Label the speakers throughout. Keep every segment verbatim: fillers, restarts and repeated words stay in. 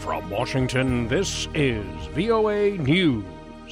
Speaker 1: From Washington, this is V O A News.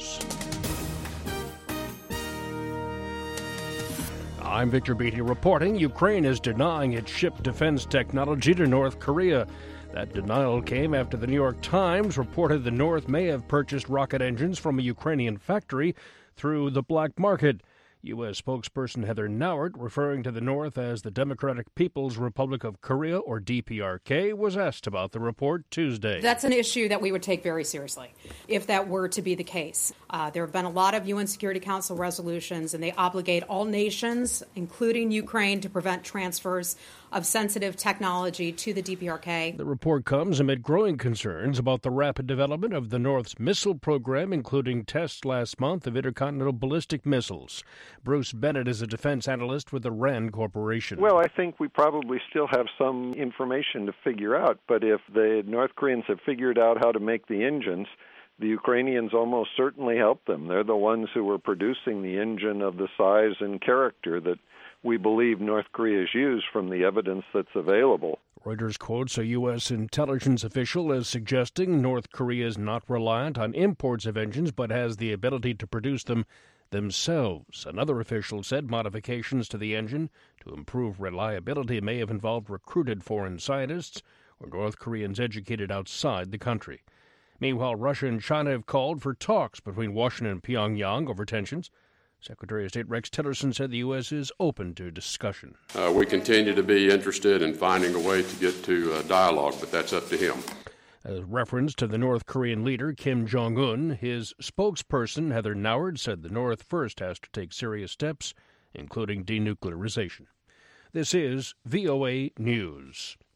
Speaker 1: I'm Victor Beatty reporting Ukraine is denying it shipped defense technology to North Korea. That denial came after the New York Times reported the North may have purchased rocket engines from a Ukrainian factory through the black market. U S spokesperson Heather Nauert, referring to the North as the Democratic People's Republic of Korea, or D P R K, was asked about the report Tuesday.
Speaker 2: That's an issue that we would take very seriously if that were to be the case. Uh, there have been a lot of U N Security Council resolutions, and they obligate all nations, including Ukraine, to prevent transfers of sensitive technology to the D P R K.
Speaker 1: The report comes amid growing concerns about the rapid development of the North's missile program, including tests last month of intercontinental ballistic missiles. Bruce Bennett is a defense analyst with the RAND Corporation.
Speaker 3: Well, I think we probably still have some information to figure out, but if the North Koreans have figured out how to make the engines, the Ukrainians almost certainly helped them. They're the ones who were producing the engine of the size and character that we believe North Korea has used from the evidence that's available.
Speaker 1: Reuters quotes a U S intelligence official as suggesting North Korea is not reliant on imports of engines but has the ability to produce them themselves. Another official said modifications to the engine to improve reliability may have involved recruited foreign scientists or North Koreans educated outside the country. Meanwhile, Russia and China have called for talks between Washington and Pyongyang over tensions. Secretary of State Rex Tillerson said the U S is open to discussion.
Speaker 4: Uh, we continue to be interested in finding a way to get to uh, dialogue, but that's up to him.
Speaker 1: As reference to the North Korean leader, Kim Jong-un, his spokesperson, Heather Nauert, said the North first has to take serious steps, including denuclearization. This is V O A News.